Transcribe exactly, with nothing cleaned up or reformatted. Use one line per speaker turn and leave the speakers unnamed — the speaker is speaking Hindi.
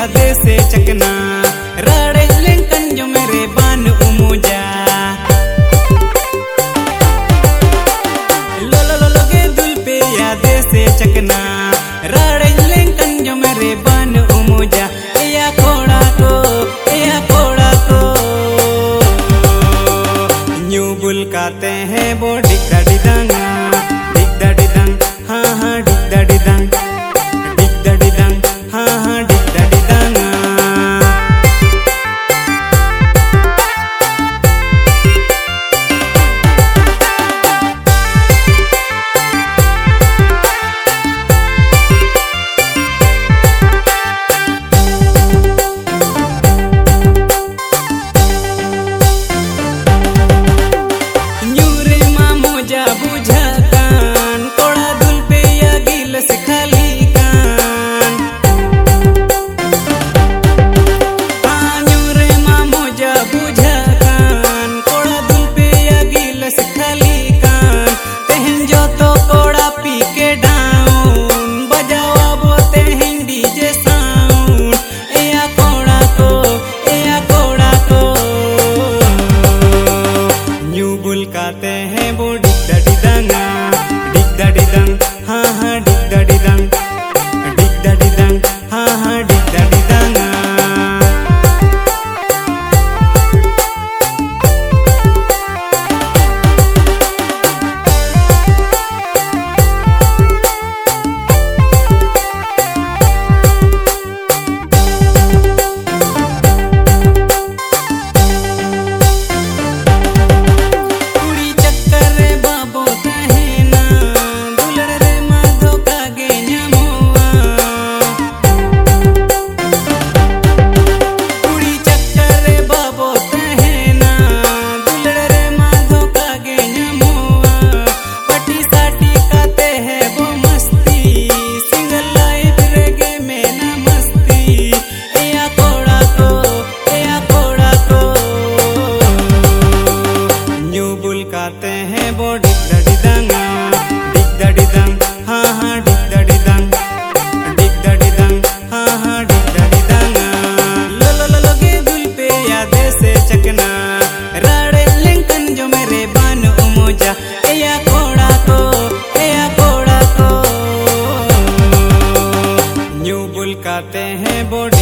याद से चकना राड़े लेंकन जो मेरे बान उमुजा लो लो लो लो के दुल पे याद से चकना राड़े लेंकन जो मेरे बान उमुजा या कोड़ा को या कोड़ा को न्यू बुलकाते हैं वो डिगदा डिदंग डिगदा डिदंग हाँ हाँ डिगदा डिदंग डिगदा डिदंग हाँ हाँ डिगदा डिदंग बुलकाते हैं वो डिगदा डिदंग डिगदा डिदंग हाँ हाँ डिगदा डिदंग डिगदा डिदंग हाँ हाँ डिगदा डिदंग बुलकाते हैं वो डिगदा डिदंग डिगदा डिदंग हाँ हाँ डिगदा डिदंग डिगदा डिदंग हाँ हाँ डिगदा डिदंग लो लो लो लो के दुल पे याद से चकना राड़े लेंकन जो मेरे बान उमुजा या कोड़ा को या कोड़ा को न्यू बुलकाते हैं वो